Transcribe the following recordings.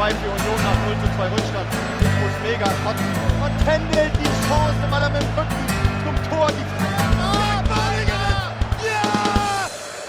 2 für Union nach 0:2 Rückstand. Ich muss mega kotzen. Und Kendall die Chance, weil er mit dem Rücken zum Tor die Ja!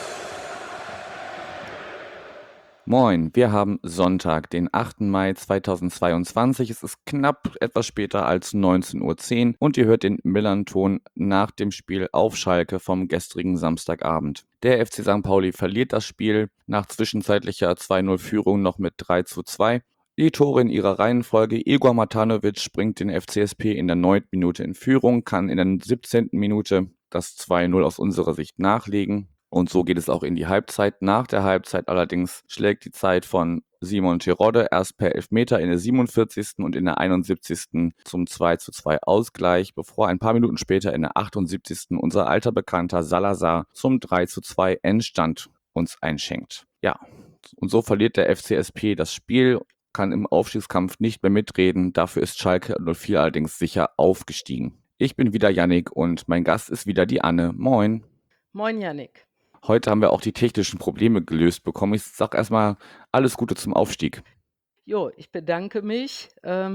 Moin, wir haben Sonntag, den 8. Mai 2022. Es ist knapp etwas später als 19:10 Uhr und ihr hört den Millern-Ton nach dem Spiel auf Schalke vom gestrigen Samstagabend. Der FC St. Pauli verliert das Spiel nach zwischenzeitlicher 2:0-Führung noch mit 3:2. Die Tore in ihrer Reihenfolge: Igor Matanovic bringt den FCSP in der 9. Minute in Führung, kann in der 17. Minute das 2:0 aus unserer Sicht nachlegen. Und so geht es auch in die Halbzeit. Nach der Halbzeit allerdings schlägt die Zeit von Simon Terodde erst per Elfmeter in der 47. und in der 71. zum 2:2 Ausgleich, bevor ein paar Minuten später in der 78. unser alter Bekannter Salazar zum 3:2 Endstand uns einschenkt. Ja, und so verliert der FCSP das Spiel, kann im Aufstiegskampf nicht mehr mitreden. Dafür ist Schalke 04 allerdings sicher aufgestiegen. Ich bin wieder Yannick und mein Gast ist wieder die Anne. Moin. Moin, Yannick. Heute haben wir auch die technischen Probleme gelöst bekommen. Ich sage erstmal alles Gute zum Aufstieg. Jo, ich bedanke mich.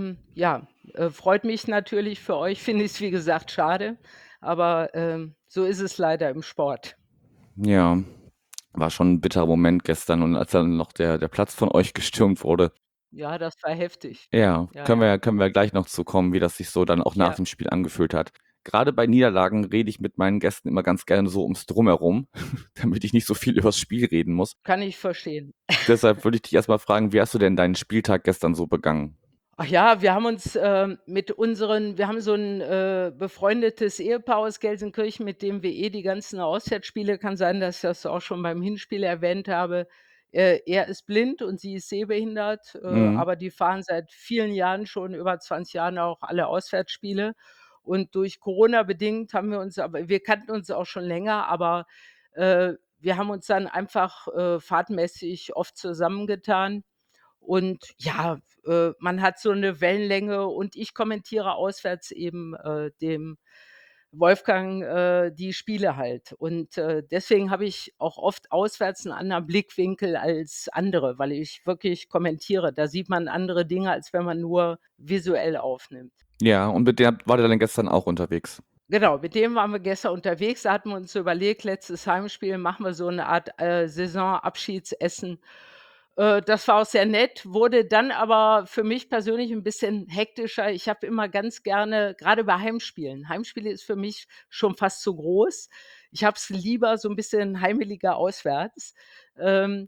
Freut mich natürlich für euch. Finde ich es, wie gesagt, schade. Aber so ist es leider im Sport. Ja, war schon ein bitterer Moment gestern und als dann noch der Platz von euch gestürmt wurde. Ja, das war heftig. Ja, Ja, können ja. wir können wir gleich noch zu kommen, wie das sich so dann auch nach Ja, dem Spiel angefühlt hat. Gerade bei Niederlagen rede ich mit meinen Gästen immer ganz gerne so ums Drumherum, damit ich nicht so viel übers Spiel reden muss. kann ich verstehen. Deshalb würde ich dich erst mal fragen, wie hast du denn deinen Spieltag gestern so begangen? Ach ja, wir haben uns wir haben so ein befreundetes Ehepaar aus Gelsenkirchen, mit dem wir die ganzen Auswärtsspiele, kann sein, dass ich das auch schon beim Hinspiel erwähnt habe. Er ist blind und sie ist sehbehindert, Mhm. aber die fahren seit vielen Jahren, schon über 20 Jahren, auch alle Auswärtsspiele. Und durch Corona bedingt haben wir kannten uns auch schon länger, aber wir haben uns dann einfach fahrtmäßig oft zusammengetan. Und ja, man hat so 'ne Wellenlänge und ich kommentiere auswärts eben, dem Wolfgang, die Spiele halt. Und deswegen habe ich auch oft auswärts 'n anderen Blickwinkel als andere, weil ich wirklich kommentiere. Da sieht man andere Dinge, als wenn man nur visuell aufnimmt. Ja, und mit der wart ihr dann gestern auch unterwegs? Genau, mit dem waren wir gestern unterwegs. Da hatten wir uns so überlegt, letztes Heimspiel machen wir so 'ne Art, Saisonabschiedsessen. Das war auch sehr nett, wurde dann aber für mich persönlich 'n bisschen hektischer. Ich habe immer ganz gerne, grade bei Heimspiele ist für mich schon fast zu groß. Ich habe es lieber so 'n bisschen heimeliger auswärts. Ähm,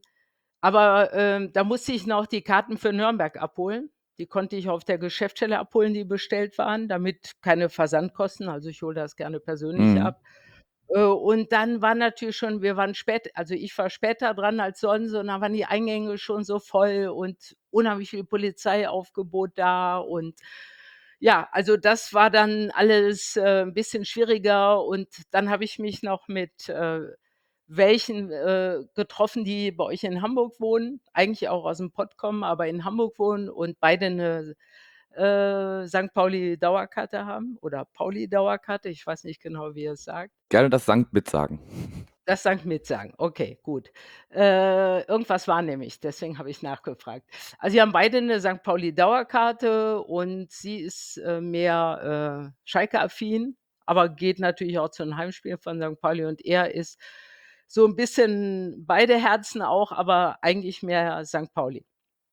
da musste ich noch die Karten für Nürnberg abholen. Die konnte ich auf der Geschäftsstelle abholen, die bestellt waren, damit keine Versandkosten, also ich hole das gerne persönlich Mhm. ab. Und dann war natürlich schon wir waren spät also ich war später dran als sonst und dann waren die Eingänge schon so voll und unheimlich viel Polizeiaufgebot da und ja, also das war dann alles, 'n bisschen schwieriger und dann habe ich mich noch mit, welchen, getroffen, die bei euch in Hamburg wohnen, eigentlich auch aus'm Pott kommen, aber in Hamburg wohnen und beide 'ne, Sankt Pauli Dauerkarte haben oder Pauli Dauerkarte. Ich weiß nicht genau, wie ihr's sagt. Gerne das Sankt mitsagen. Das Sankt mitsagen. Okay, gut. Irgendwas war nämlich, deswegen habe ich nachgefragt. Also, sie haben beide 'ne Sankt Pauli Dauerkarte und sie ist, mehr, Schalke-affin, aber geht natürlich auch zu 'n Heimspielen von Sankt Pauli und er ist so 'n bisschen beide Herzen auch, aber eigentlich mehr Sankt Pauli.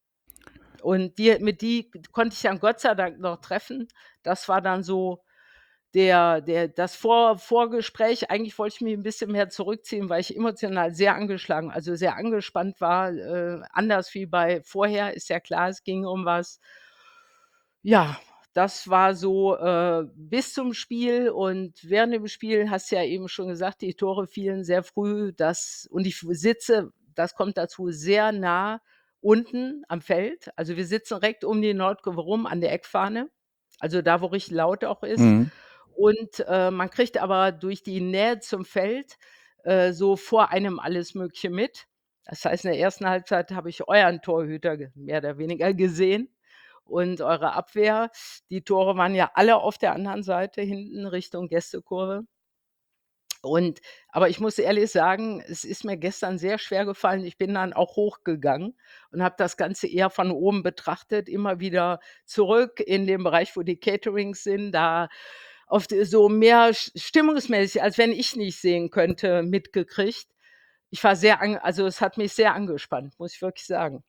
Und die konnte ich dann Gott sei Dank noch treffen. Das war dann so das Vorgespräch. Eigentlich wollte ich mich 'n bisschen mehr zurückziehen, weil ich emotional sehr angeschlagen, also sehr angespannt war, anders wie bei vorher, ist ja klar, es ging um was. Ja, das war so, bis zum Spiel und während dem Spiel hast du ja eben schon gesagt, die Tore fielen sehr früh, ich sitze, das kommt dazu, sehr nah unten am Feld. Also, wir sitzen direkt um die Nordkurve rum an der Eckfahne, also da, wo richtig laut auch ist. Mhm. Und, man kriegt aber durch die Nähe zum Feld, so vor einem alles Mögliche mit. Das heißt, in der ersten Halbzeit habe ich euren Torhüter mehr oder weniger gesehen und eure Abwehr. Die Tore waren ja alle auf der anderen Seite hinten Richtung Gästekurve. Aber ich muss ehrlich sagen, es ist mir gestern sehr schwer gefallen. Ich bin dann auch hochgegangen und habe das Ganze eher von oben betrachtet, immer wieder zurück in den Bereich, wo die Caterings sind, da auf d so mehr stimmungsmäßig, als wenn ich nicht sehen könnte, mitgekriegt. Ich war sehr also, es hat mich sehr angespannt, muss ich wirklich sagen.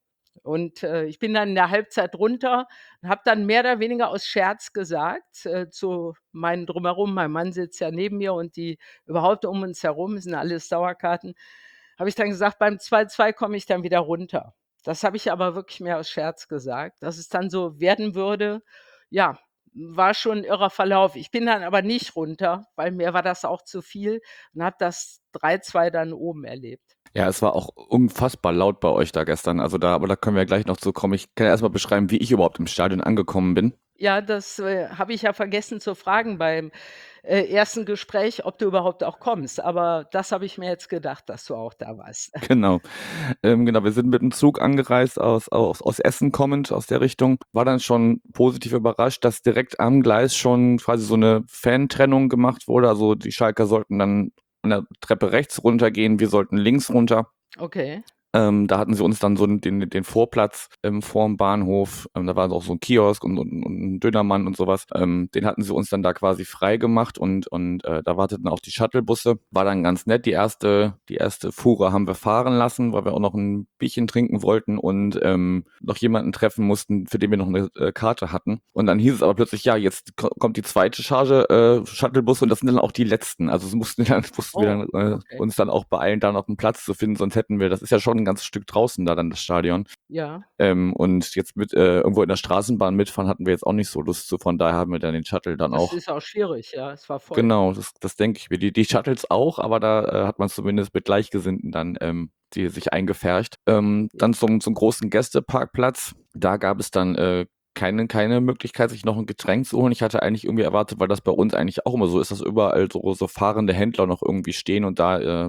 Ich bin dann in der Halbzeit runter und habe dann mehr oder weniger aus Scherz gesagt, zu meinen Drumherum, mein Mann sitzt ja neben mir und die überhaupt um uns herum sind alles Dauerkarten, habe ich dann gesagt: „Beim 2:2 komme ich dann wieder runter." Das habe ich aber wirklich mehr aus Scherz gesagt. Dass es dann so werden würde, ja, war schon 'n irrer Verlauf. Ich bin dann aber nicht runter, weil mir war das auch zu viel und habe das 3:2 dann oben erlebt. Ja, es war auch unfassbar laut bei euch da gestern. Also aber da können wir ja gleich noch zu kommen. Ich kann ja erst mal beschreiben, wie ich überhaupt im Stadion angekommen bin. Ja, das, habe ich ja vergessen zu fragen beim, ersten Gespräch, ob du überhaupt auch kommst, aber das habe ich mir jetzt gedacht, dass du auch da warst. Genau. Genau, wir sind mit dem Zug angereist aus Essen kommend, aus der Richtung. War dann schon positiv überrascht, dass direkt am Gleis schon quasi so eine Fantrennung gemacht wurde. Also, die Schalker sollten dann an der Treppe rechts runtergehen, wir sollten links runter. Okay, Da hatten sie uns dann so den Vorplatz vorm Bahnhof. Da war auch so ein Kiosk und 'n Dönermann und sowas. Den hatten sie uns dann da quasi frei gemacht und da warteten auch die Shuttlebusse. War dann ganz nett. Die erste Fuhre haben wir fahren lassen, weil wir auch noch ein Bierchen trinken wollten und noch jemanden treffen mussten, für den wir noch eine Karte hatten. Und dann hieß es aber plötzlich, ja, jetzt kommt die zweite Charge Shuttlebusse und das sind dann auch die letzten. Also mussten wir Oh, dann okay. uns dann auch beeilen, da noch einen Platz zu finden, sonst hätten wir, das ist ja schon ein ganzes Stück draußen da dann das Stadion. Ja, Und jetzt mit irgendwo in der Straßenbahn mitfahren hatten wir jetzt auch nicht so Lust zu, von daher haben wir dann den Shuttle dann das auch. ist auch schwierig, ja, es war voll. Genau, das denke ich mir. Die Shuttles auch, aber da hat man zumindest mit Gleichgesinnten dann die sich eingepfercht. Ja. Dann zum großen Gästeparkplatz. Da gab es dann keine Möglichkeit, sich noch ein Getränk zu holen. Ich hatte eigentlich irgendwie erwartet, weil das bei uns eigentlich auch immer so ist, dass überall so fahrende Händler noch irgendwie stehen und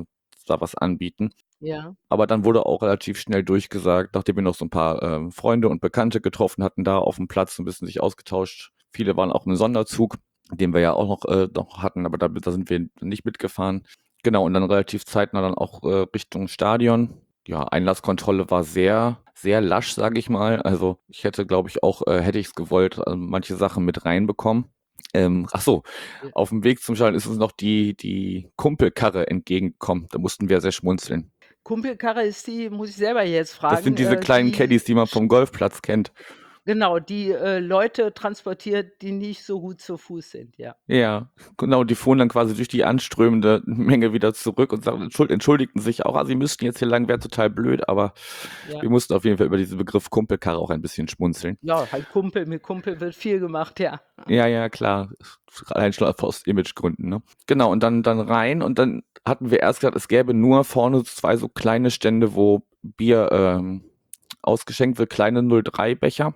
da was anbieten. Ja, Aber dann wurde auch relativ schnell durchgesagt, nachdem wir noch so ein paar Freunde und Bekannte getroffen hatten, da auf dem Platz so ein bisschen sich ausgetauscht. Viele waren auch im Sonderzug, den wir ja auch noch hatten, aber da sind wir nicht mitgefahren. Genau, und dann relativ zeitnah dann auch Richtung Stadion. Ja, Einlasskontrolle war sehr, sehr lasch, sage ich mal. Also ich hätte, glaube ich, auch, hätte ich es gewollt, manche Sachen mit reinbekommen. Ach so, ja. auf dem Weg zum Stadion ist uns noch die Kumpelkarre entgegengekommen. Da mussten wir sehr schmunzeln. Kumpelkarre ist die, muss ich selber jetzt Das fragen, sind diese kleinen die Caddies, die man vom Golfplatz kennt. genau, die, Leute transportiert, die nicht so gut zu Fuß sind, ja. Ja, genau, die fuhren dann quasi durch die anströmende Menge wieder zurück und entschuldigten sich auch, sie müssten jetzt hier lang, wäre total blöd, aber Ja. wir mussten auf jeden Fall über diesen Begriff Kumpelkarre auch ein bisschen schmunzeln. Ja, halt Kumpel, mit Kumpel wird viel gemacht, ja. Ja, ja, klar. Allein schon aus Imagegründen, ne? Genau, und dann rein und dann hatten wir erst gedacht, es gäbe nur vorne 2 so kleine Stände, wo Bier ausgeschenkt wird, kleine 03-Becher.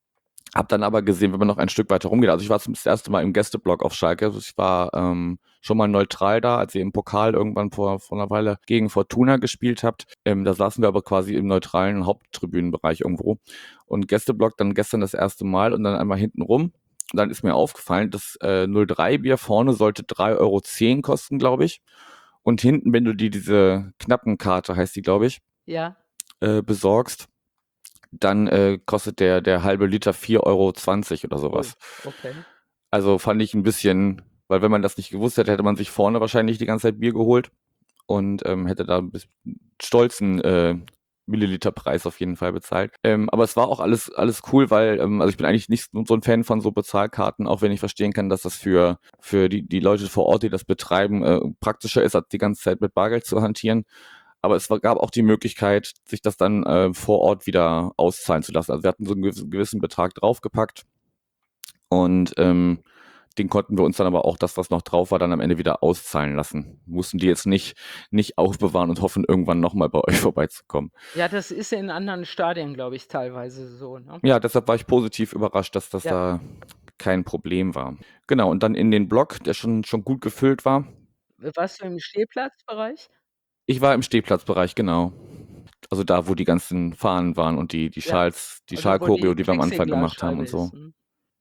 Hab dann aber gesehen, wenn man noch ein Stück weiter rumgeht, also ich war das erste Mal im Gästeblock auf Schalke, also ich war schon mal neutral da, als ihr im Pokal irgendwann vor einer Weile gegen Fortuna gespielt habt. Da saßen wir aber quasi im neutralen Haupttribünenbereich irgendwo. Und Gästeblock dann gestern das erste Mal und dann einmal hinten rum. Und dann ist mir aufgefallen, das 03-Bier vorne sollte 3,10 € kosten, glaube ich. Und hinten, wenn du diese Knappenkarte, heißt die, glaube ich, Ja. besorgst, dann kostet der halbe Liter 4,20 € oder Oh, sowas. okay. Also fand ich ein bisschen, weil wenn man das nicht gewusst hätte, hätte man sich vorne wahrscheinlich die ganze Zeit Bier geholt und hätte da ein bisschen stolzen Milliliterpreis auf jeden Fall bezahlt. Aber es war auch alles cool, weil also ich bin eigentlich nicht so ein Fan von so Bezahlkarten, auch wenn ich verstehen kann, dass das für die Leute vor Ort, die das betreiben, praktischer ist, als die ganze Zeit mit Bargeld zu hantieren. Aber es gab auch die Möglichkeit, sich das dann vor Ort wieder auszahlen zu lassen. Also wir hatten so einen gewissen Betrag draufgepackt und den konnten wir uns dann aber auch das, was noch drauf war, dann am Ende wieder auszahlen lassen. Mussten die jetzt nicht aufbewahren und hoffen, irgendwann nochmal bei euch vorbeizukommen. Ja, das ist in anderen Stadien, glaube ich, teilweise so, ne? Ja, deshalb war ich positiv überrascht, dass das Ja. da kein Problem war. Genau, und dann in den Block, der schon gut gefüllt war. Warst du im Stehplatzbereich? Ich war im Stehplatzbereich, genau. Also da, wo die ganzen Fahnen waren und die Ja, Schals, die also wo Schalchoreo, die die wir am Anfang gemacht haben Plexiglasscheibe und so. ist, mhm.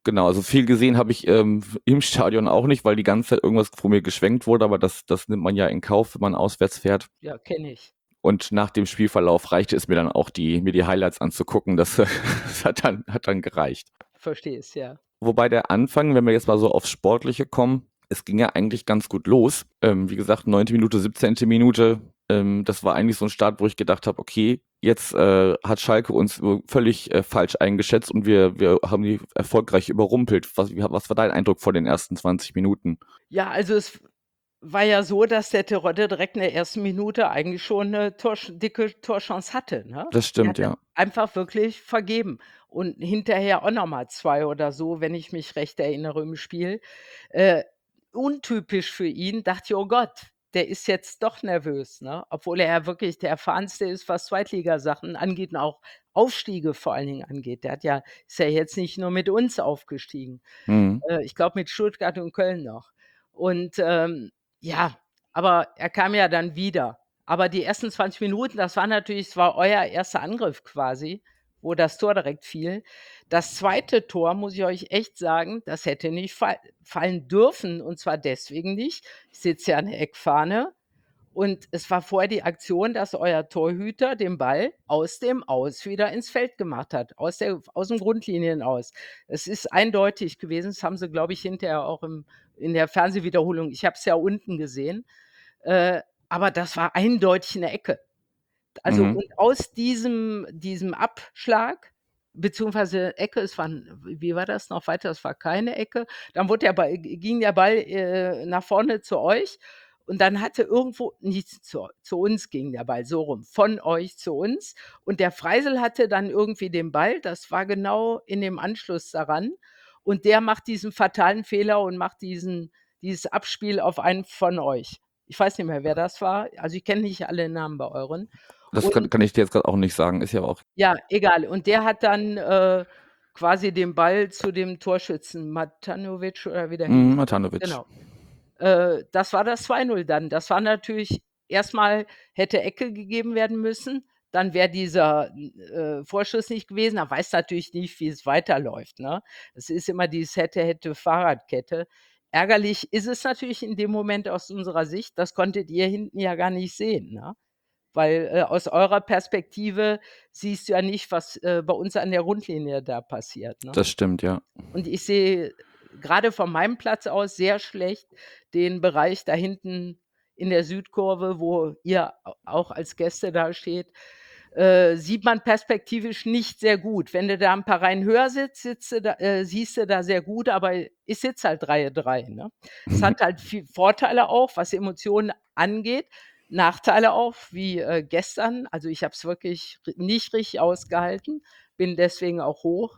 Genau, also viel gesehen habe ich im Stadion auch nicht, weil die ganze Zeit irgendwas vor mir geschwenkt wurde, aber das nimmt man ja in Kauf, wenn man auswärts fährt. Ja, kenne ich. Und nach dem Spielverlauf reichte es mir dann auch, mir die Highlights anzugucken. Das, das hat dann gereicht. Verstehe es, ja. Wobei der Anfang, wenn wir jetzt mal so aufs Sportliche kommen, es ging ja eigentlich ganz gut los. Wie gesagt, 9. Minute, 17. Minute, das war eigentlich so ein Start, wo ich gedacht habe, okay, jetzt hat Schalke uns völlig falsch eingeschätzt und wir haben die erfolgreich überrumpelt. Was war dein Eindruck vor den ersten 20 Minuten? Ja, also es war ja so, dass der Terodde direkt in der ersten Minute eigentlich schon 'ne dicke Torchance hatte, ne? Das Der stimmt, hatte ja. einfach wirklich vergeben und hinterher auch noch mal 2 oder so, wenn ich mich recht erinnere im Spiel. Äh, Untypisch für ihn, dachte ich: „Oh Gott, der ist jetzt doch nervös", ne? Obwohl er ja wirklich der Erfahrenste ist, was Zweitligasachen angeht und auch Aufstiege vor allen Dingen angeht. Ist ja jetzt nicht nur mit uns aufgestiegen. Mhm. Ich glaube mit Stuttgart und Köln noch. Und, ja, aber er kam ja dann wieder. Aber die ersten 20 Minuten, das war euer erster Angriff quasi, wo das Tor direkt fiel. Das zweite Tor, muss ich euch echt sagen, das hätte nicht fallen dürfen, und zwar deswegen nicht. Ich sitze ja an der Eckfahne und es war vorher die Aktion, dass euer Torhüter den Ball aus dem Aus wieder ins Feld gemacht hat, aus dem Grundlinien aus. Es ist eindeutig gewesen, das haben sie, glaube ich, hinterher auch in der Fernsehwiederholung, ich habe es ja unten gesehen, aber das war eindeutig 'ne Ecke. Also, Mhm. und aus diesem Abschlag beziehungsweise Ecke, es war 'n wie war das noch weiter? Es war keine Ecke. Dann wurde der Ball ging der Ball, nach vorne zu euch und dann hatte irgendwo nicht zu uns ging der Ball, so rum, von euch zu uns. Und der Freisel hatte dann irgendwie den Ball, das war genau in dem Anschluss daran. Und der macht diesen fatalen Fehler und macht dieses Abspiel auf einen von euch. Ich weiß nicht mehr, wer das war. Also, ich kenne nicht alle Namen bei euren. Das Und kann ich dir jetzt gerade auch nicht sagen. Ist ja auch ja, egal. Und der hat dann, quasi den Ball zu dem Torschützen Matanovic oder wie der hieß, ne? Matanovic. Genau. Das war das 2:0 dann. Das war natürlich erstmal hätte Ecke gegeben werden müssen, dann wäre dieser, Vorschuss nicht gewesen. Er weiß natürlich nicht, wie es weiterläuft, ne? Es ist immer dieses hätte, hätte Fahrradkette. Ärgerlich ist es natürlich in dem Moment aus unserer Sicht, das konntet ihr hinten ja gar nicht sehen, ne? Weil, aus eurer Perspektive siehst du ja nicht, was, bei uns an der Grundlinie da passiert, ne? Das stimmt, ja. Und ich sehe grade von meinem Platz aus sehr schlecht den Bereich da hinten in der Südkurve, wo ihr auch als Gäste dasteht, sieht man perspektivisch nicht sehr gut. Wenn du da 'n paar Reihen höher sitzt, siehst du da sehr gut, aber ich sitze halt Reihe 3, ne? Es hat halt viel Vorteile auch, was Emotionen angeht, Nachteile auch, wie, gestern. Also, ich habe es wirklich nicht richtig ausgehalten, bin deswegen auch hoch.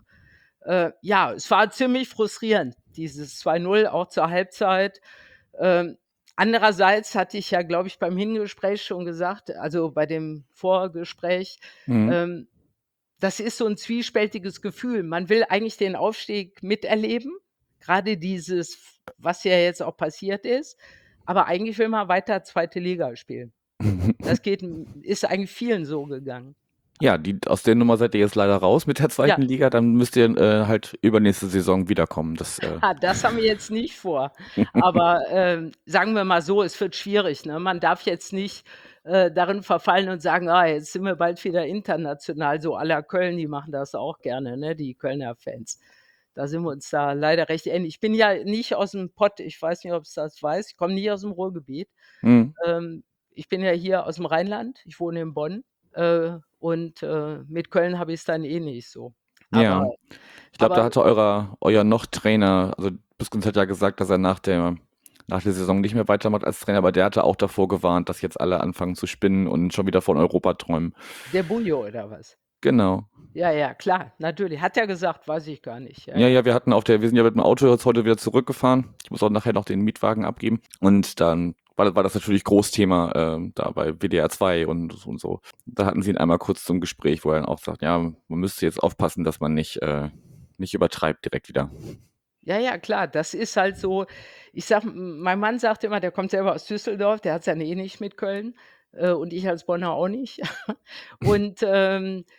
Ja, es war ziemlich frustrierend, dieses 2:0 auch zur Halbzeit. Ähm, Andererseits hatte ich ja, glaube ich, beim Hingespräch schon gesagt, also bei dem Vorgespräch, Mhm. ähm, das ist so 'n zwiespältiges Gefühl. Man will eigentlich den Aufstieg miterleben, grade dieses, was ja jetzt auch passiert ist, aber eigentlich will man weiter zweite Liga spielen. Das ist eigentlich vielen so gegangen. Ja, aus der Nummer seid ihr jetzt leider raus mit der Ja. zweiten Liga, dann müsst ihr, halt übernächste Saison wiederkommen. Das haben wir jetzt nicht vor. Aber, sagen wir mal so, es wird schwierig, ne? Man darf jetzt nicht, darin verfallen und sagen: „Ah, jetzt sind wir bald wieder international", so à la Köln, die machen das auch gerne, ne, die Kölner Fans. Da sind wir uns da leider recht ähnlich. Ich bin ja nicht aus'm Pott, ich weiß nicht, ob's das weiß, ich komme nicht aus'm Ruhrgebiet. Mhm. Ich bin ja hier aus'm Rheinland, ich wohne in Bonn, und, mit Köln habe ich's dann eh nicht so. Aber Ja. Ich glaube, aber da hatte euer Noch-Trainer, also Büskens hat ja gesagt, dass er nach der Saison nicht mehr weitermacht als Trainer, aber der hatte auch davor gewarnt, dass jetzt alle anfangen zu spinnen und schon wieder von Europa träumen. der Bujo oder was? Genau. Ja, ja, klar, natürlich. Hat er gesagt, weiß ich gar nicht. Ja, Ja, ja. ja, wir sind ja mit dem Auto jetzt heute wieder zurückgefahren. Ich muss auch nachher noch den Mietwagen abgeben. Und dann war das natürlich Großthema da bei WDR 2 und so. Da hatten sie ihn einmal kurz zum Gespräch, wo er dann auch sagt, ja, man müsste jetzt aufpassen, dass man nicht übertreibt direkt wieder. Ja, ja, klar, das ist halt so. Ich sage mein Mann sagt immer, der kommt selber aus Düsseldorf, der hat's ja eh nicht mit Köln, und ich als Bonner auch nicht. Und,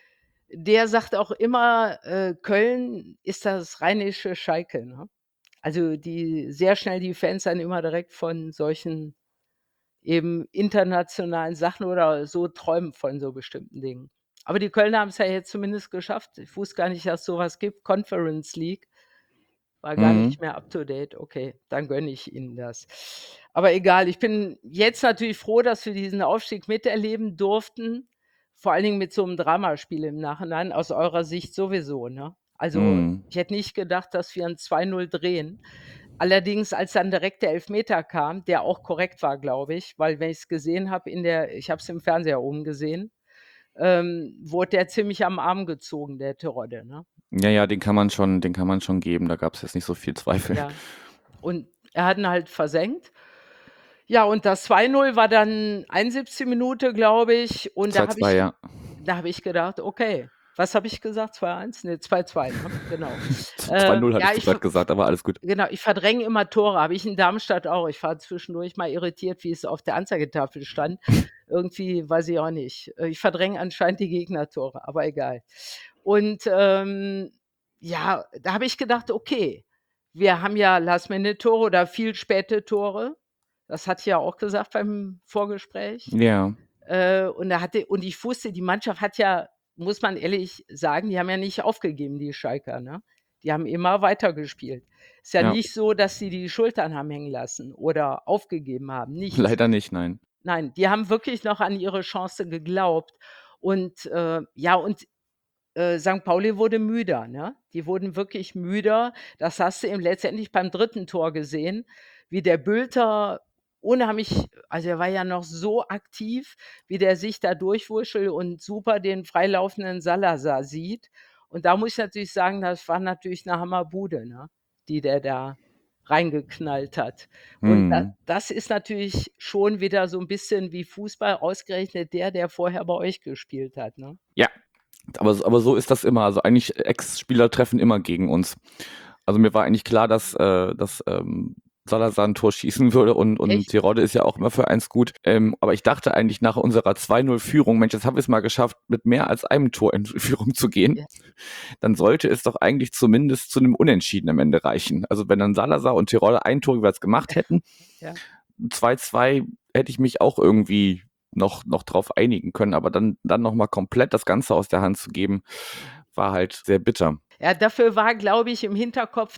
der sagt auch immer, Köln ist das rheinische Schalke, ne? Also, die sehr schnell die Fans dann immer direkt von solchen eben internationalen Sachen oder so träumen von so bestimmten Dingen. Aber die Kölner haben's ja jetzt zumindest geschafft. Ich wusste gar nicht, dass so was gibt, Conference League. War gar Mhm. nicht mehr up to date. Okay, dann gönne ich ihnen das. Aber egal, ich bin jetzt natürlich froh, dass wir diesen Aufstieg miterleben durften, vor allen Dingen mit so 'nem Dramaspiel im Nachhinein, aus eurer Sicht sowieso, ne? Also, Mhm. ich hätte nicht gedacht, dass wir 'n 2:0 drehen. Allerdings, als dann direkt der Elfmeter kam, der auch korrekt war, glaube ich, weil wenn ich's gesehen habe ich habe es im Fernseher oben gesehen, wurde der ziemlich am Arm gezogen, der Terodde, ne? Ja, ja, den kann man schon geben, da gab's jetzt nicht so viel Zweifel. Ja. Und er hat ihn halt versenkt. Ja, und das 2:0 war dann 71. Minute, glaube ich, und 2:2, ja. da habe ich gedacht: „Okay“, was habe ich gesagt? 2:1? Ne, 2:2, ne? Genau. 2:0 Ja, hattest du grad gesagt, aber alles gut. ich verdränge immer Tore, habe ich in Darmstadt auch. Ich war zwischendurch mal irritiert, wie es auf der Anzeigetafel stand. Irgendwie weiß ich auch nicht. Ich verdränge anscheinend die Gegnertore, aber egal. Und, ja, da habe ich gedacht: „Okay, wir haben ja Last-Minute-Tore oder viel späte Tore.“ Das hatte ich ja auch gesagt beim Vorgespräch. Ja, Und ich wusste, die Mannschaft hat ja, muss man ehrlich sagen, die haben ja nicht aufgegeben, die Schalker, ne? Die haben immer weitergespielt. Ist ja ja. nicht so, dass sie die Schultern haben hängen lassen oder aufgegeben haben, nichts. Leider nicht, nein. Nein, die haben wirklich noch an ihre Chance geglaubt. Und, ja, und St. Pauli wurde müder, ne? Die wurden wirklich müder. Das hast du eben letztendlich beim dritten Tor gesehen, wie der Bülter unheimlich, also, er war ja noch so aktiv, wie der sich da durchwurschtelt und super den freilaufenden Salazar sieht. Und da muss ich natürlich sagen, das war natürlich 'ne Hammerbude, ne, die der da reingeknallt hat. Und Mhm. das ist natürlich schon wieder so 'n bisschen wie Fußball, ausgerechnet der vorher bei euch gespielt hat, ne? Ja, aber so ist das immer. Also, eigentlich Ex-Spieler treffen immer gegen uns. Also, mir war eigentlich klar, dass Salazar 'n Tor schießen würde und Echt? Terodde ist ja auch immer für eins gut. Aber ich dachte eigentlich nach unserer 2:0 Führung: „Mensch, jetzt haben wir's mal geschafft, mit mehr als einem Tor in Führung zu gehen. Ja. Dann sollte es doch eigentlich zumindest zu 'nem Unentschieden am Ende reichen.“ Also, wenn dann Salazar und Terodde ein Tor jeweils gemacht hätten, Ja. 2:2 hätte ich mich auch irgendwie noch drauf einigen können, aber dann noch mal komplett das Ganze aus der Hand zu geben, Mhm. war halt sehr bitter. Ja, dafür war, glaube ich, im Hinterkopf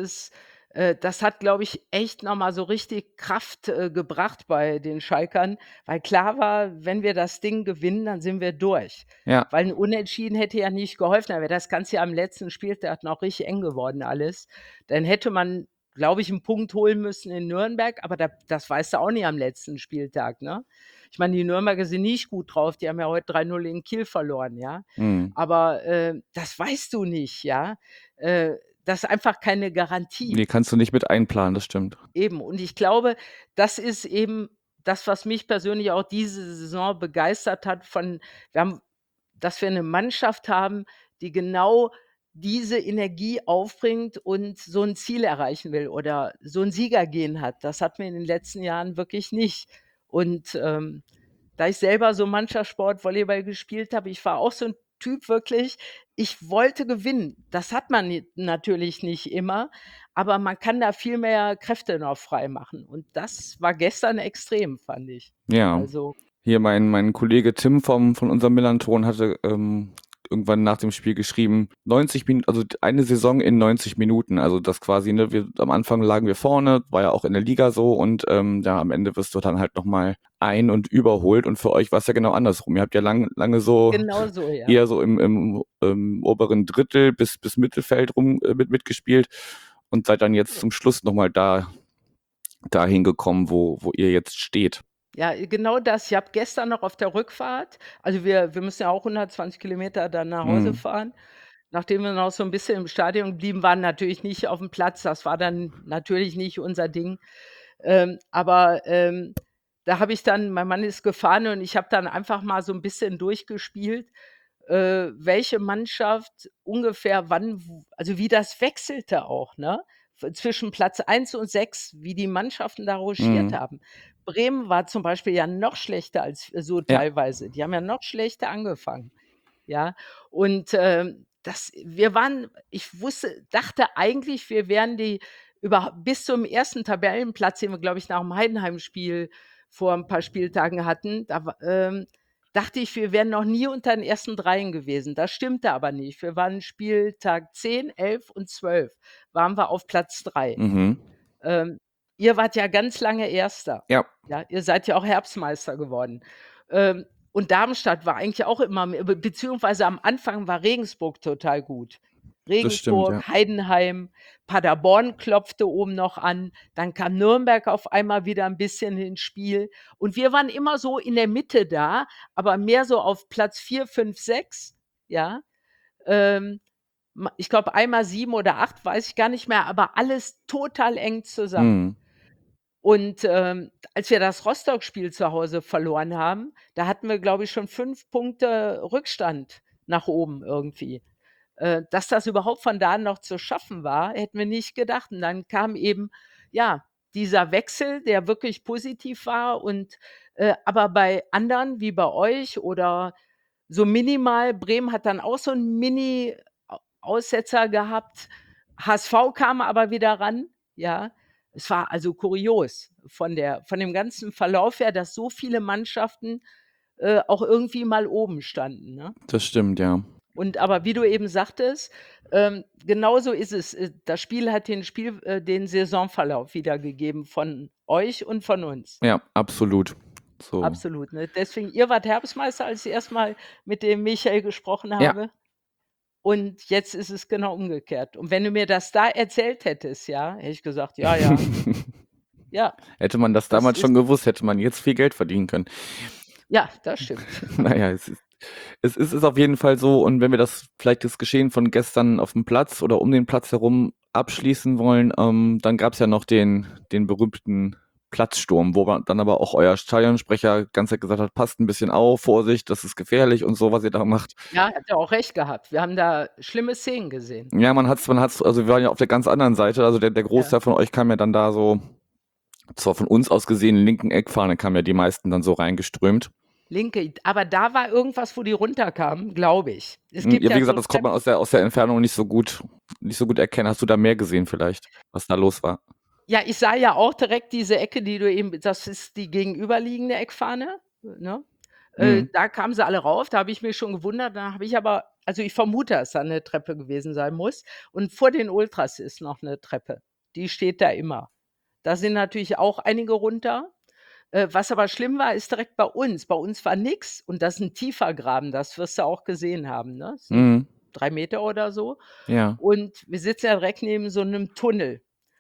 das hat, glaube ich, echt noch mal so richtig Kraft, gebracht bei den Schalkern, weil klar war, wenn wir das Ding gewinnen, dann sind wir durch. Ja, Weil 'n Unentschieden hätte ja nicht geholfen, dann wäre das Ganze ja am letzten Spieltag noch richtig eng geworden alles. Dann hätte man, glaube ich, 'n Punkt holen müssen in Nürnberg, aber das weißt du auch nicht am letzten Spieltag, ne? Ich meine, die Nürnberger sind nicht gut drauf, die haben ja heute 3:0 in Kiel verloren, ja? mhm. Aber, das weißt du nicht, ja? Äh, Das ist einfach keine Garantie. Ne, kannst du nicht mit einplanen, das stimmt. Eben. Und ich glaube, das ist eben das, was mich persönlich auch diese Saison begeistert hat wir haben dass wir 'ne Mannschaft haben, die genau diese Energie aufbringt und so 'n Ziel erreichen will oder so 'n Siegergehen hat. Das hatten wir in den letzten Jahren wirklich nicht. Und, da ich selber so Mannschaftssport, Volleyball gespielt habe, ich war auch so 'n Typ wirklich, ich wollte gewinnen. Das hat man natürlich nicht immer, aber man kann da viel mehr Kräfte noch freimachen. Und das war gestern extrem, fand ich. Ja. Also, Hier mein Kollege Tim von unserem Millanton hatte, irgendwann nach dem Spiel geschrieben, 90 Minuten, also eine Saison in 90 Minuten. Also das quasi, ne, am Anfang lagen wir vorne, war ja auch in der Liga so und ja, am Ende wirst du dann halt noch mal ein und überholt und für euch war's ja genau andersrum. Ihr habt ja lange so genau so, ja. eher so im oberen Drittel bis Mittelfeld rum mitgespielt und seid dann jetzt zum Schluss noch mal dahin gekommen, wo ihr jetzt steht. Ja, genau das. Ich habe gestern noch auf der Rückfahrt, also wir müssen ja auch 120 Kilometer dann nach Hause Mhm. fahren. Nachdem wir noch so 'n bisschen im Stadion geblieben waren, natürlich nicht aufm Platz, das war dann natürlich nicht unser Ding. Aber, da habe ich dann mein Mann ist gefahren und ich habe dann einfach mal so 'n bisschen durchgespielt, welche Mannschaft ungefähr wann w also wie das wechselte auch, ne? Zwischen Platz 1 und 6, wie die Mannschaften da rochiert Mhm. haben. Bremen war zum Beispiel ja noch schlechter als so Ja. teilweise. Die haben ja noch schlechter angefangen. ja? Und, ich dachte eigentlich, wir wären bis zum ersten Tabellenplatz, den wir, glaube ich, nach dem Heidenheim-Spiel vor ein paar Spieltagen hatten, dachte ich, wir wären noch nie unter den ersten 3 gewesen. Das stimmte aber nicht. Wir waren Spieltag 10, 11 und 12 waren wir auf Platz 3. Mhm. Ähm, Ihr wart ja ganz lange Erster. Ja, Ja, ihr seid ja auch Herbstmeister geworden. Und Darmstadt war eigentlich auch immer beziehungsweise am Anfang war Regensburg total gut. das stimmt, ja. Regensburg, Heidenheim, Paderborn klopfte oben noch an, dann kam Nürnberg auf einmal wieder 'n bisschen ins Spiel und wir waren immer so in der Mitte da, aber mehr so auf Platz 4, 5, 6, ja? Ähm, Ich glaube, einmal 7 oder 8, weiß ich gar nicht mehr, aber alles total eng zusammen. Mhm. Und, als wir das Rostock-Spiel zu Hause verloren haben, da hatten wir, glaube ich, schon 5 Punkte Rückstand nach oben irgendwie. Dass das überhaupt von da noch zu schaffen war, hätten wir nicht gedacht. Und dann kam eben, ja, dieser Wechsel, der wirklich positiv war und, aber bei anderen wie bei euch oder so minimal Bremen hat dann auch so 'n Mini Aussetzer gehabt. HSV kam aber wieder ran, ja. Es war also kurios von dem ganzen Verlauf her, dass so viele Mannschaften, auch irgendwie mal oben standen, ne? Das stimmt, ja. Und aber wie du eben sagtest, genauso ist es. Das Spiel hat den Saisonverlauf wiedergegeben von euch und von uns. Ja, absolut. So. Absolut, ne? Deswegen ihr wart Herbstmeister, als ich erst mal mit dem Michael gesprochen Ja. habe. Und jetzt ist es genau umgekehrt. Und wenn du mir das da erzählt hättest, ja, hätte ich gesagt: „Ja, ja, ja, Hätte man das das damals ist schon gewusst, hätte man jetzt viel Geld verdienen können. ja, das stimmt.“ Na ja, es ist auf jeden Fall so und wenn wir das Geschehen von gestern auf dem Platz oder um den Platz herum abschließen wollen, dann gab's ja noch den berühmten Platzsturm, wo man dann aber auch euer Stadionsprecher ganze Zeit gesagt hat: „Passt 'n bisschen auf, Vorsicht, das ist gefährlich“ und so, was ihr da macht. Ja, hat er auch recht gehabt. Wir haben da schlimme Szenen gesehen. Ja, man hat's also wir waren ja auf der ganz anderen Seite, also der Ja. Großteil von euch kam ja dann da so zwar von uns aus gesehen, linken Eckfahne kamen ja die meisten dann so reingeströmt. Aber da war irgendwas, wo die runterkamen, glaube ich. Es gibt Ja, wie ja gesagt, so das konnte man aus der Entfernung nicht so gut erkennen. Hast du da mehr gesehen vielleicht, was da los war? Ja, ich sah ja auch direkt diese Ecke, die du eben das ist die gegenüberliegende Eckfahne, ne? Mhm. Da kamen sie alle rauf, da habe ich mich schon gewundert, da habe ich aber also, ich vermute, dass da 'ne Treppe gewesen sein muss. Und vor den Ultras ist noch 'ne Treppe. Die steht da immer. Da sind natürlich auch einige runter. Was aber schlimm war, ist direkt bei uns. Bei uns war nix und das ist 'n tiefer Graben, das wirst du auch gesehen haben, ne? So Mhm. 3 Meter oder so. Ja. Und wir sitzen ja direkt neben so 'nem Tunnel.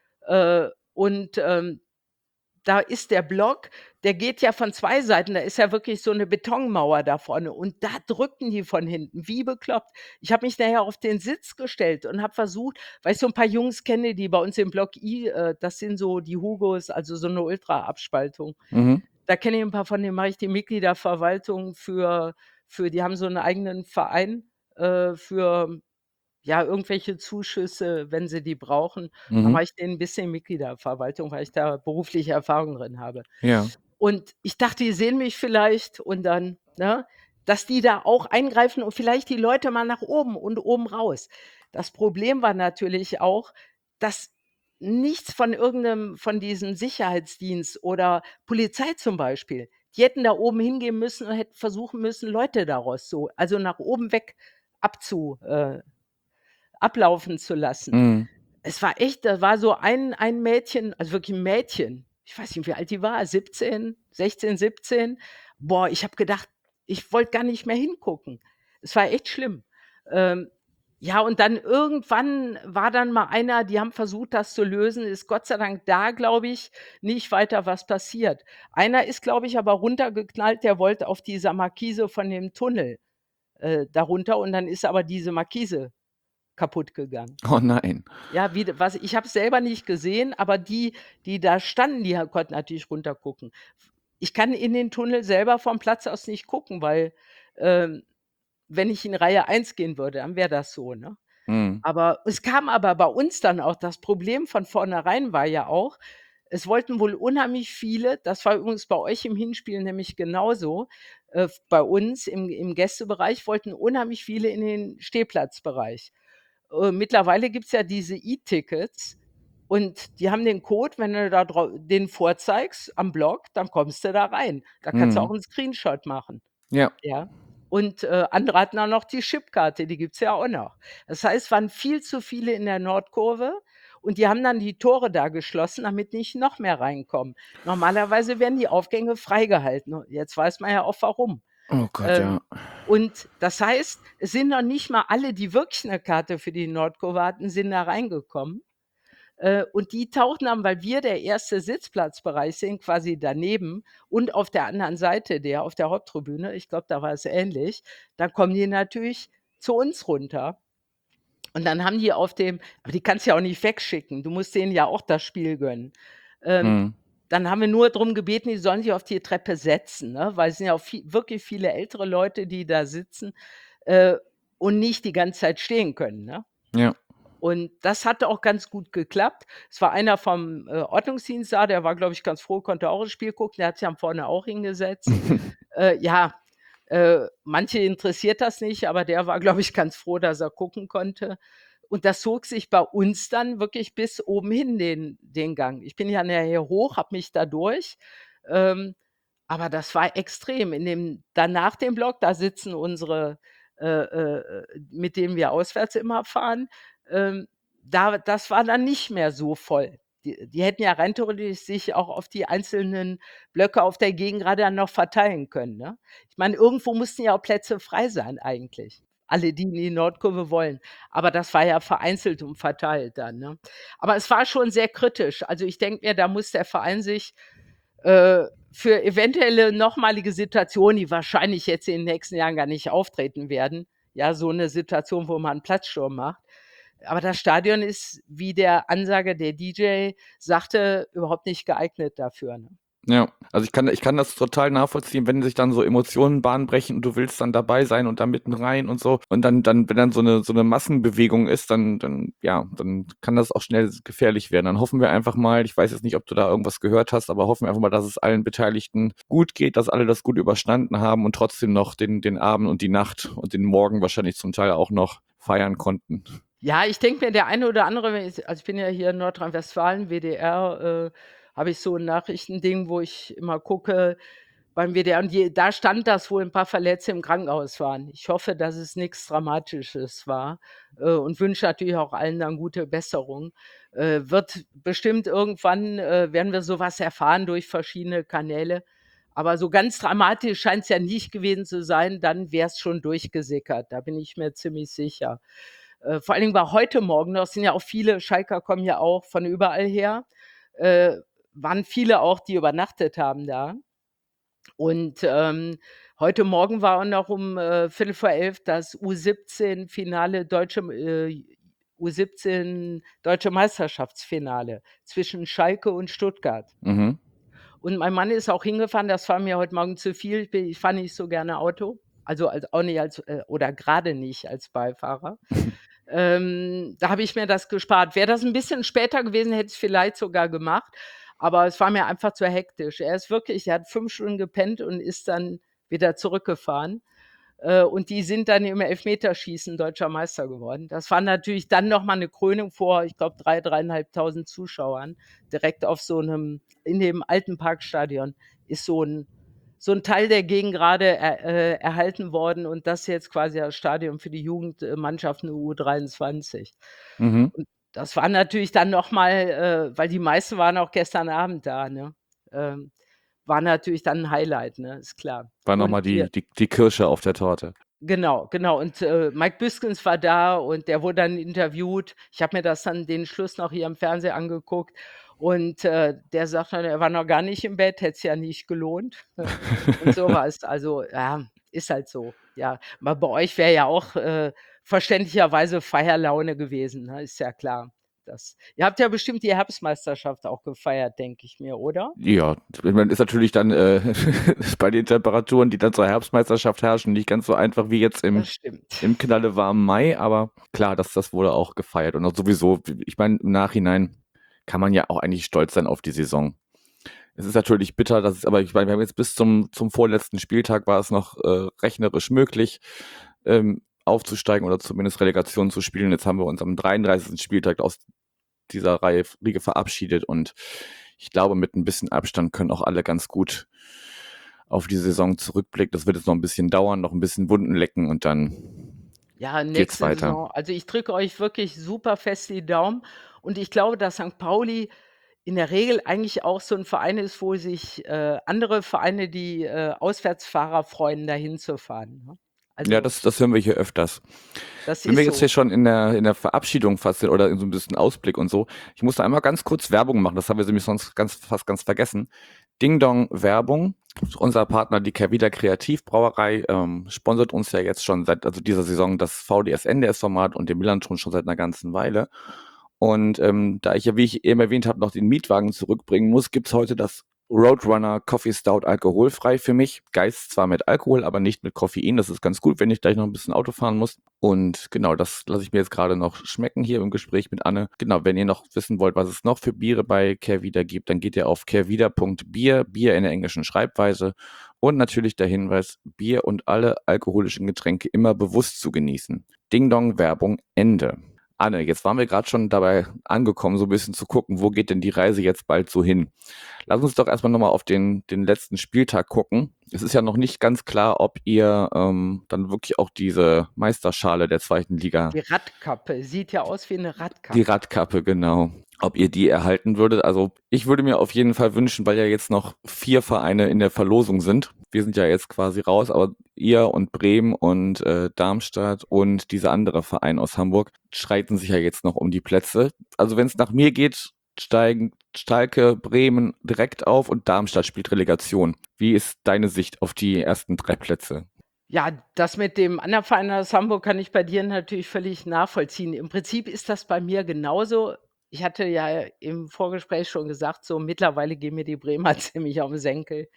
Und, da ist der Block, der geht ja von 2 Seiten, da ist ja wirklich so 'ne Betonmauer da vorne und da drückten die von hinten wie bekloppt. Ich habe mich nachher auf den Sitz gestellt und habe versucht weil ich so 'n paar Jungs kenne, die bei uns im Block I das sind so die Hugos, also so 'ne Ultraabspaltung. Mhm. Da kenne ich 'n paar von denen mache ich die Mitgliederverwaltung für die haben so 'n eigenen Verein, für ja, irgendwelche Zuschüsse, wenn sie die brauchen. Da Mhm. mache ich denen 'n bisschen Mitgliederverwaltung, weil ich da berufliche Erfahrung drin habe. Ja. Und ich dachte, die sehen mich vielleicht und dann ne, dass die da auch eingreifen und vielleicht die Leute mal nach oben und oben raus. Das Problem war natürlich auch, dass nichts von diesem Sicherheitsdienst oder Polizei zum Beispiel die hätten da oben hingehen müssen und hätten versuchen müssen, Leute daraus also nach oben weg abzu ablaufen zu lassen. Mhm. Es war echt da war so ein Mädchen, also wirklich 'n Mädchen, ich weiß nicht, wie alt die war, 17, 16, 17. Boah, ich habe gedacht, ich wollte gar nicht mehr hingucken. Es war echt schlimm. Ähm, ja, und dann irgendwann war dann mal einer die haben versucht, das zu lösen, ist Gott sei Dank da, glaube ich, nicht weiter was passiert. Einer ist, glaube ich, aber runtergeknallt, der wollte auf dieser Markise von dem Tunnel, da runter und dann ist aber diese Markise kaputt gegangen. Oh nein. Ja, wie d was ich habe es selber nicht gesehen, aber die da standen, konnten natürlich runtergucken. Ich kann in den Tunnel selber vom Platz aus nicht gucken, weil, ähm, wenn ich in Reihe 1 gehen würde, dann wäre das so, ne? Mhm. Aber es kam aber bei uns dann auch das Problem von vornherein war ja auch, es wollten wohl unheimlich viele das war übrigens bei euch im Hinspiel nämlich genauso, bei uns im Gästebereich wollten unheimlich viele in den Stehplatzbereich. Mittlerweile gibt's ja diese E-Tickets und die haben den Code, wenn du da den vorzeigst am Block, dann kommst du da rein. Da kannst du auch Mhm. 'n Screenshot machen, Ja. ja? Und, andere hatten auch noch die Chipkarte, die gibt's ja auch noch. Das heißt, waren viel zu viele in der Nordkurve und die haben dann die Tore da geschlossen, damit nicht noch mehr reinkommen. Normalerweise werden die Aufgänge freigehalten. Jetzt weiß man ja auch warum. Oh Gott, Ähm, ja. und das heißt, es sind noch nicht mal alle, die wirklich 'ne Karte für die Nordkurve hatten, sind da reingekommen. Und die tauchen dann, weil wir der erste Sitzplatzbereich sind, quasi daneben und auf der anderen Seite auf der Haupttribüne, ich glaube, da war es ähnlich, dann kommen die natürlich zu uns runter. Und dann haben die aber die kannst du ja auch nicht wegschicken. Du musst denen ja auch das Spiel gönnen. Ähm, Mhm. Dann haben wir nur drum gebeten, die sollen sich auf die Treppe setzen, ne? Weil es sind ja auch wirklich viele ältere Leute, die da sitzen, äh, und nicht die ganze Zeit stehen können, ne? Ja. Und das hat auch ganz gut geklappt. Es war einer vom, Ordnungsdienst da, der war, glaube ich, ganz froh, konnte auch das Spiel gucken. Der hat sich dann vorne auch hingesetzt. Ja, manche interessiert das nicht, aber der war, glaube ich, ganz froh, dass er gucken konnte. Und das zog sich bei uns dann wirklich bis oben hin den Gang. Ich bin ja nachher hoch, habe mich da durch, ähm, aber das war extrem. Nach dem Block, da sitzen unsere, mit denen wir auswärts immer fahren, ähm, das war dann nicht mehr so voll. Die hätten ja rein theoretisch sich auch auf die einzelnen Blöcke auf der Gegengrade dann noch verteilen können, ne? Ich meine, irgendwo mussten ja auch Plätze frei sein eigentlich. Alle, die in die Nordkurve wollen. Aber das war ja vereinzelt und verteilt dann, ne? Aber es war schon sehr kritisch. Also, ich denke mir, da muss der Verein sich, für eventuelle nochmalige Situationen, die wahrscheinlich jetzt in den nächsten Jahren gar nicht auftreten werden, ja, so 'ne Situation, wo man 'n Platzsturm macht. Aber das Stadion ist, wie der Ansager, der DJ sagte, überhaupt nicht geeignet dafür, ne? Ja, also ich kann das total nachvollziehen, wenn sich dann so Emotionen Bahn brechen und du willst dann dabei sein und da mitten rein und so. Und dann, wenn dann so eine Massenbewegung ist, dann kann das auch schnell gefährlich werden. Dann hoffen wir einfach mal, ich weiß jetzt nicht, ob du da irgendwas gehört hast, aber hoffen wir einfach mal, dass es allen Beteiligten gut geht, dass alle das gut überstanden haben und trotzdem noch den Abend und die Nacht und den Morgen wahrscheinlich zum Teil auch noch feiern konnten. Ja, ich denke mir, der eine oder andere, ich bin ja hier in Nordrhein-Westfalen, WDR, habe ich so 'n Nachrichtending, wo ich immer gucke beim WDR und da stand, dass wohl 'n paar Verletzte im Krankenhaus waren. Ich hoffe, dass es nix Dramatisches war, und wünsche natürlich auch allen dann gute Besserung. Wird bestimmt irgendwann, werden wir so was erfahren durch verschiedene Kanäle. Aber so ganz dramatisch scheint's ja nicht gewesen zu sein, dann wär's schon durchgesickert, da bin ich mir ziemlich sicher. Vor allen Dingen war heute Morgen noch, es sind ja auch viele Schalker kommen ja auch von überall her, äh, waren viele auch, die übernachtet haben da. Und, heute Morgen war auch noch um, 11:15 das U17-Finale U17 Deutsche Meisterschaftsfinale zwischen Schalke und Stuttgart. Mhm. Und mein Mann ist auch hingefahren, das war mir heute Morgen zu viel. Ich fahre nicht so gerne Auto, also auch nicht als oder grade nicht als Beifahrer. Da habe ich mir das gespart. Wäre das 'n bisschen später gewesen, hätte ich's vielleicht sogar gemacht, aber es war mir einfach zu hektisch. Er hat 5 Stunden gepennt und ist dann wieder zurückgefahren. Und die sind dann im Elfmeterschießen Deutscher Meister geworden. Das war natürlich dann noch mal 'ne Krönung vor, ich glaube, 3.500 Zuschauern. Direkt auf so 'nem in dem alten Parkstadion ist so 'n Teil der Gegengrade erhalten worden und das ist jetzt quasi das Stadion für die Jugendmannschaften U23. Mhm. Und das war natürlich dann noch mal, weil die meisten waren auch gestern Abend da, ne? Ähm, War natürlich dann 'n Highlight, ne, ist klar. War noch Und mal wir die Kirsche auf der Torte. Genau, genau. Und, Mike Büskens war da und der wurde dann interviewt. Ich habe mir das dann den Schluss noch hier im Fernsehen angeguckt und, der sagt dann, er war noch gar nicht im Bett, hätte es ja nicht gelohnt und so was. Also, ja, ist halt so, ja. Aber bei euch wäre ja auch, verständlicherweise Feierlaune gewesen, ne, ist ja klar. Ihr habt ja bestimmt die Herbstmeisterschaft auch gefeiert, denke ich mir, oder? Ja, ich meine, ist natürlich dann bei den Temperaturen, die dann zur Herbstmeisterschaft herrschen, nicht ganz so einfach wie jetzt im Das stimmt. im knallewarmen Mai, aber klar, das wurde auch gefeiert und auch sowieso, ich meine, im Nachhinein kann man ja auch eigentlich stolz sein auf die Saison. Es ist natürlich bitter, aber ich meine, wir haben jetzt bis zum vorletzten Spieltag war es noch rechnerisch möglich, aufzusteigen oder zumindest Relegation zu spielen. Jetzt haben wir uns am 33. Spieltag aus dieser Riege verabschiedet und ich glaube, mit ein bisschen Abstand können auch alle ganz gut auf die Saison zurückblicken. Das wird jetzt noch ein bisschen dauern, noch ein bisschen Wunden lecken und dann Ja, geht's nächste weiter. Saison. Also, ich drücke euch wirklich super fest die Daumen und ich glaube, dass St. Pauli in der Regel eigentlich auch so 'n Verein ist, wo sich, andere Vereine, die, Auswärtsfahrer freuen, dahin zu fahren, ne? Ja, Also, das hören wir hier öfters. das Wenn wir ist jetzt hier so. schon in der Verabschiedung fast sind oder in so ein bisschen Ausblick und so, ich muss da einmal ganz kurz Werbung machen, das haben wir nämlich sonst fast ganz vergessen. Ding Dong Werbung. Unser Partner, die Kehrwieder Kreativbrauerei, sponsert uns ja jetzt schon seit dieser Saison das VDS-NDS-Format und den Millanton schon seit einer ganzen Weile. Und da ich ja, wie ich eben erwähnt habe, noch den Mietwagen zurückbringen muss, gibt's heute das Roadrunner Coffee Stout alkoholfrei für mich. Geist zwar mit Alkohol, aber nicht mit Koffein. Das ist ganz gut, wenn ich gleich noch ein bisschen Auto fahren muss. Und genau, das lasse ich mir jetzt gerade noch schmecken hier im Gespräch mit Anne. Genau, wenn ihr noch wissen wollt, was es noch für Biere bei Kehrwieder gibt, dann geht ihr auf kehrwieder.bier, Bier in der englischen Schreibweise. Und natürlich der Hinweis, Bier und alle alkoholischen Getränke immer bewusst zu genießen. Ding Dong Werbung Ende. Anne, jetzt waren wir gerade schon dabei angekommen, so ein bisschen zu gucken, wo geht denn die Reise jetzt bald so hin? Lass uns doch erstmal nochmal auf den letzten Spieltag gucken. Es ist ja noch nicht ganz klar, ob ihr dann wirklich auch diese Meisterschale der zweiten Liga, Die Radkappe sieht ja aus wie 'ne die Radkappe. Radkappe, genau, ob ihr die erhalten würdet. Also ich würde mir auf jeden Fall wünschen, weil ja jetzt noch 4 Vereine in der Verlosung sind. Wir sind ja jetzt quasi raus, aber ihr und Bremen und Darmstadt und dieser andere Verein aus Hamburg streiten sich ja jetzt noch um die Plätze. Also wenn es nach mir geht, steigen Schalke, Bremen direkt auf und Darmstadt spielt Relegation. Wie ist deine Sicht auf die ersten 3 Plätze? Ja, das mit dem anderen Verein aus Hamburg kann ich bei dir natürlich völlig nachvollziehen. Im Prinzip ist das bei mir genauso. Ich hatte ja im Vorgespräch schon gesagt, so mittlerweile gehen mir die Bremer ziemlich auf 'n Senkel,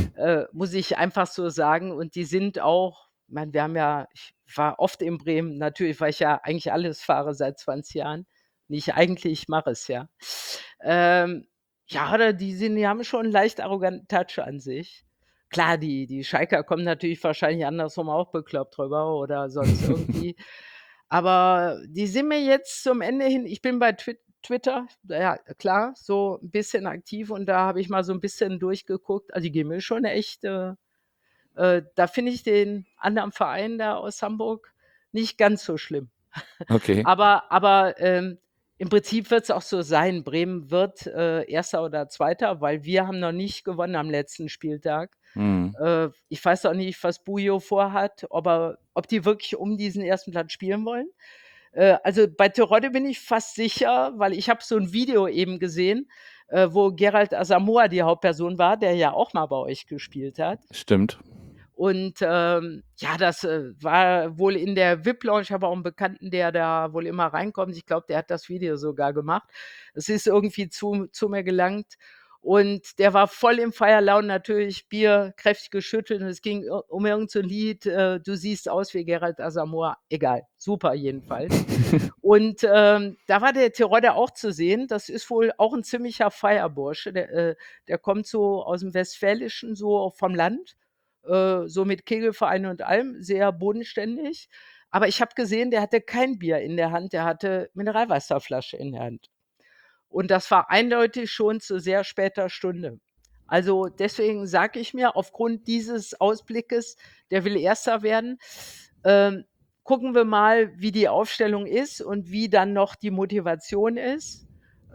muss ich einfach so sagen. Und die sind auch, ich meine, ich war oft in Bremen, natürlich, weil ich ja eigentlich alles fahre seit 20 Jahren. Nicht eigentlich, ich mache es ja. Ähm, ja, die haben schon 'n leicht arroganten Touch an sich. Klar, die Schalker kommen natürlich wahrscheinlich andersrum auch bekloppt rüber oder sonst irgendwie. Aber die sind mir jetzt zum Ende hin, ich bin bei Twitter, ja klar, so 'n bisschen aktiv und da habe ich mal so 'n bisschen durchgeguckt. Also, die gehen mir schon echt, da finde ich den anderen Verein da aus Hamburg nicht ganz so schlimm. Okay. Aber im Prinzip wird's auch so sein. Bremen wird, 1. oder Zweiter, weil wir haben noch nicht gewonnen am letzten Spieltag. Mhm. Ich weiß auch nicht, was Bujo vorhat, ob die wirklich um diesen ersten Platz spielen wollen. Also, bei Terodde bin ich fast sicher, weil ich habe so 'n Video eben gesehen, wo Gerald Asamoah die Hauptperson war, der ja auch mal bei euch gespielt hat. Stimmt. Und, ja, das, war wohl in der VIP-Lounge. Ich habe auch 'n Bekannten, der da wohl immer reinkommt. Ich glaube, der hat das Video sogar gemacht. Es ist irgendwie zu mir gelangt und der war voll in Feierlaune, natürlich Bier kräftig geschüttelt und es ging um irgend so 'n Lied, „Du siehst aus wie Gerald Asamoah“, egal, super jedenfalls. Und, da war der Terodde auch zu sehen. Das ist wohl auch 'n ziemlicher Feierbursche. Der kommt so aus'm Westfälischen, so vom Land, so mit Kegelverein und allem, sehr bodenständig. Aber ich habe gesehen, der hatte kein Bier in der Hand, der hatte Mineralwasserflasche in der Hand. Und das war eindeutig schon zu sehr später Stunde. Also, deswegen sage ich mir, aufgrund dieses Ausblickes, der will Erster werden, ähm, gucken wir mal, wie die Aufstellung ist und wie dann noch die Motivation ist.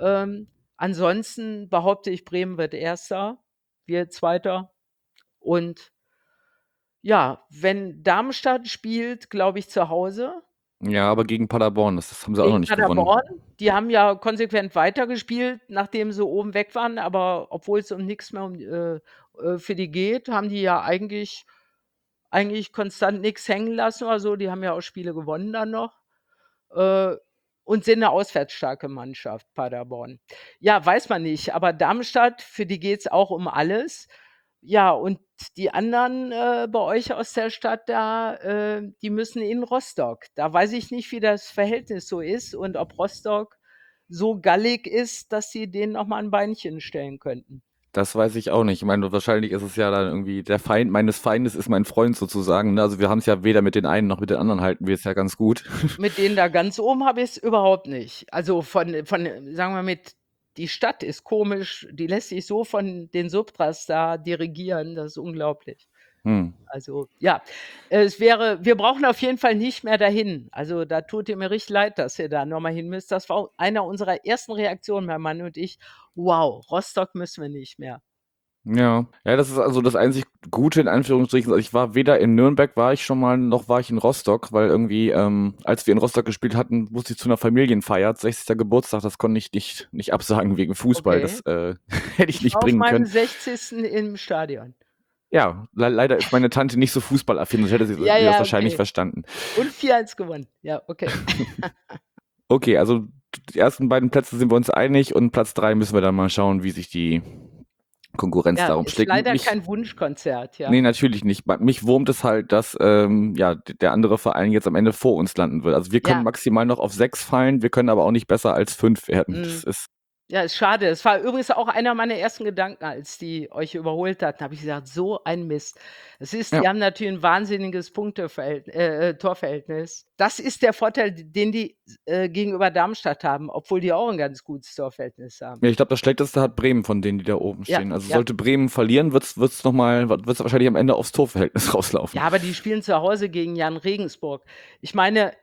Ansonsten behaupte ich, Bremen wird Erster, wir Zweiter und ja, wenn Darmstadt spielt, glaube ich, zu Hause Ja, aber gegen Paderborn, das haben sie auch noch gegen nicht Paderborn. gewonnen. Die haben ja konsequent weitergespielt, nachdem sie oben weg waren, aber obwohl's um nix mehr für die geht, haben die ja eigentlich konstant nix hängen lassen oder so. Die haben ja auch Spiele gewonnen dann noch, äh, und sind 'ne auswärtsstarke Mannschaft, Paderborn. Ja, weiß man nicht, aber Darmstadt, für die geht's auch um alles. Ja, und die anderen, bei euch aus der Stadt da, die müssen in Rostock. Da weiß ich nicht, wie das Verhältnis so ist und ob Rostock so gallig ist, dass sie denen noch mal 'n Beinchen stellen könnten. Das weiß ich auch nicht. Ich meine, wahrscheinlich ist es ja dann irgendwie der Feind meines Feindes ist mein Freund sozusagen. Ne? Also wir haben es ja weder mit den einen noch mit den anderen halten wir es ja ganz gut. Mit denen da ganz oben habe ich's überhaupt nicht. Also, von sagen wir mit die Stadt ist komisch, die lässt sich so von den Subtras da dirigieren, das ist unglaublich. Hm. Also, ja, wir brauchen auf jeden Fall nicht mehr dahin. Also, da tut ihr mir richtig leid, dass ihr da noch mal hin müsst. Das war einer unserer ersten Reaktionen, mein Mann und ich: „Wow, Rostock müssen wir nicht mehr." Ja. Ja, das ist also das einzig Gute in Anführungsstrichen. Also ich war weder in Nürnberg war ich schon mal, noch war ich in Rostock, weil irgendwie, als wir in Rostock gespielt hatten, musste ich zu einer Familienfeier, 60. Geburtstag, das konnte ich nicht absagen wegen Fußball. Das Okay. hätte ich Ich nicht war auf bringen meinem können. 60. im Stadion. Ja, leider ist meine Tante nicht so fußballaffin, sonst hätte Ja, sie das ja, wahrscheinlich okay. verstanden. Und 4:1 gewonnen. Ja, okay. Okay, also die ersten beiden Plätze sind wir uns einig und Platz 3 müssen wir dann mal schauen, wie sich die Konkurrenz Ja, darum ist schlägt. leider kein Wunschkonzert, Nee, ja. natürlich nicht. Mich wurmt es halt, dass ja, der andere Verein jetzt am Ende vor uns landen wird. Also wir können Ja, maximal noch auf 6 fallen, wir können aber auch nicht besser als 5 werden. Das mhm. ist Ja, ist schade. Es war übrigens auch einer meiner ersten Gedanken, als die euch überholt hatten, habe ich gesagt: „So ein Mist." ja. Die haben natürlich 'n wahnsinniges Torverhältnis. Das ist der Vorteil, den die, gegenüber Darmstadt haben, obwohl die auch 'n ganz gutes Torverhältnis haben. Ja, ich glaube, das Schlechteste hat Bremen von denen, die da oben Ja, stehen. Also ja. sollte Bremen verlieren, wird's wahrscheinlich am Ende aufs Torverhältnis rauslaufen. Ja, aber die spielen zu Hause gegen Jan Regensburg. Ich meine,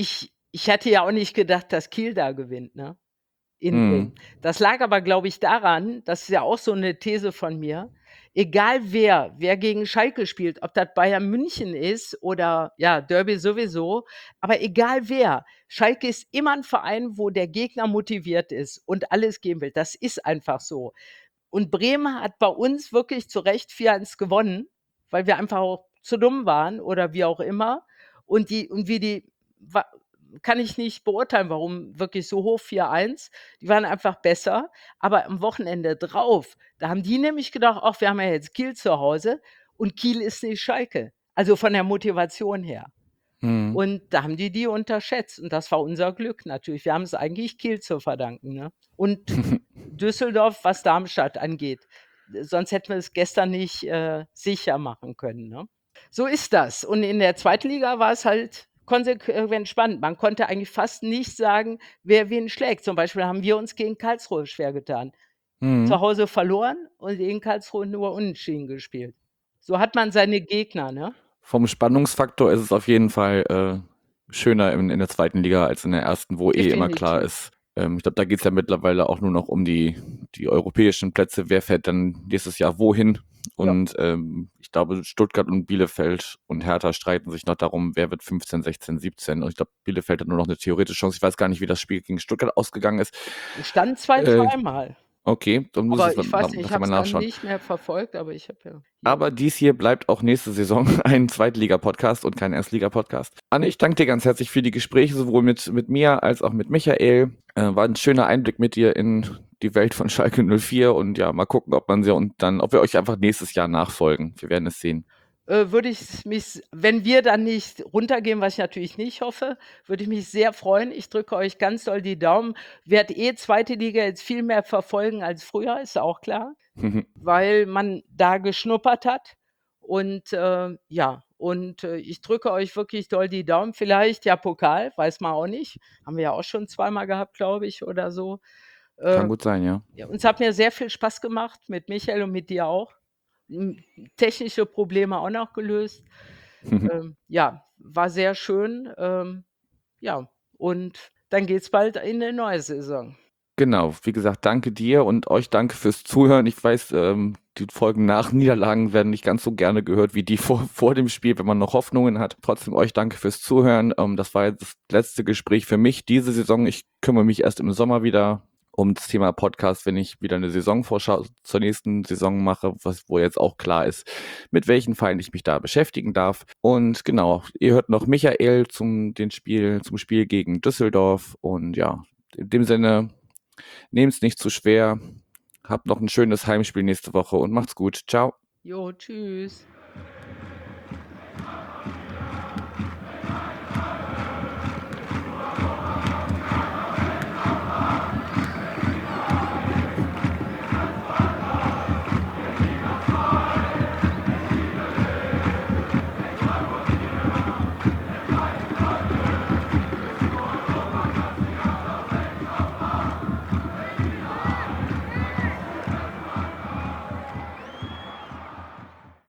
ich hätte ja auch nicht gedacht, dass Kiel da gewinnt, ne? In Mhm. Bremen. Das lag aber, glaube ich, daran, das ist ja auch so 'ne These von mir, egal wer gegen Schalke spielt, ob das Bayern München ist oder ja, Derby sowieso, aber egal wer, Schalke ist immer 'n Verein, wo der Gegner motiviert ist und alles geben will. Das ist einfach so. Und Bremen hat bei uns wirklich zu Recht 4:1 gewonnen, weil wir einfach auch zu dumm waren oder wie auch immer. Und wie die wa kann ich nicht beurteilen, warum wirklich so hoch 4:1. Die waren einfach besser. Aber am Wochenende drauf, da haben die nämlich gedacht: „Ach, wir haben ja jetzt Kiel zu Hause" und Kiel ist nicht Schalke, also von der Motivation her. Mhm. Und da haben die unterschätzt und das war unser Glück natürlich. Wir haben es eigentlich Kiel zu verdanken, ne? Und Düsseldorf, was Darmstadt angeht. Sonst hätten wir es gestern nicht, sicher machen können, ne? So ist das. Und in der zweiten Liga war es halt konsequent spannend. Man konnte eigentlich fast nicht sagen, wer wen schlägt. Zum Beispiel haben wir uns gegen Karlsruhe schwer getan. Zu Mhm. Hause verloren und in Karlsruhe nur unentschieden gespielt. So hat man seine Gegner, ne? Vom Spannungsfaktor ist es auf jeden Fall schöner in der zweiten Liga als in der ersten, wo immer klar Definitiv. ist. Ich glaube, da geht's ja mittlerweile auch nur noch um die europäischen Plätze. Wer fährt dann nächstes Jahr wohin? Ja. Und ich glaube, Stuttgart und Bielefeld und Hertha streiten sich noch darum, wer wird 15, 16, 17. Und ich glaube, Bielefeld hat nur noch eine theoretische Chance. Ich weiß gar nicht, wie das Spiel gegen Stuttgart ausgegangen ist. Stand Äh, 2:2 mal. okay, dann muss ich Aber ich weiß nicht, ich nachher habe mal es dann nachschauen. nicht mehr verfolgt, aber ich habe ja hier Aber dies hier bleibt auch nächste Saison ein Zweitliga-Podcast und kein Erstliga-Podcast. Anne, ich danke dir ganz herzlich für die Gespräche, sowohl mit mir als auch mit Michael. War ein schöner Einblick mit dir in die Welt von Schalke 04 und ja, mal gucken, ob wir euch einfach nächstes Jahr nachfolgen. Wir werden es sehen. würde ich mich wenn wir dann nicht runtergehen, was ich natürlich nicht hoffe, würde ich mich sehr freuen. Ich drücke euch ganz doll die Daumen. Werde zweite Liga jetzt viel mehr verfolgen als früher, ist auch klar, weil man da geschnuppert hat. Und, ja, und, ich drücke euch wirklich doll die Daumen. Vielleicht ja Pokal, weiß man auch nicht. Haben wir ja auch schon zweimal gehabt, glaube ich, oder so. Kann Äh, gut sein, ja. ja, und es hat mir sehr viel Spaß gemacht mit Michael und mit dir auch. Technische Probleme auch noch gelöst. Ja, war sehr schön. Ja, und dann geht's bald in 'ne neue Saison. Genau, wie gesagt, danke dir und euch danke fürs Zuhören. Ich weiß, die Folgen nach Niederlagen werden nicht ganz so gerne gehört wie die vor dem Spiel, wenn man noch Hoffnungen hat. Trotzdem euch danke fürs Zuhören. Das war jetzt das letzte Gespräch für mich diese Saison. Ich kümmere mich erst im Sommer wieder um das Thema Podcast, wenn ich wieder eine Saisonvorschau zur nächsten Saison mache, wo jetzt auch klar ist, mit welchen Vereinen ich mich da beschäftigen darf. Und genau, ihr hört noch Michael zum Spiel gegen Düsseldorf. Und ja, in dem Sinne, nehmt's nicht zu schwer. Habt noch ein schönes Heimspiel nächste Woche und macht's gut. Ciao. Jo, tschüss.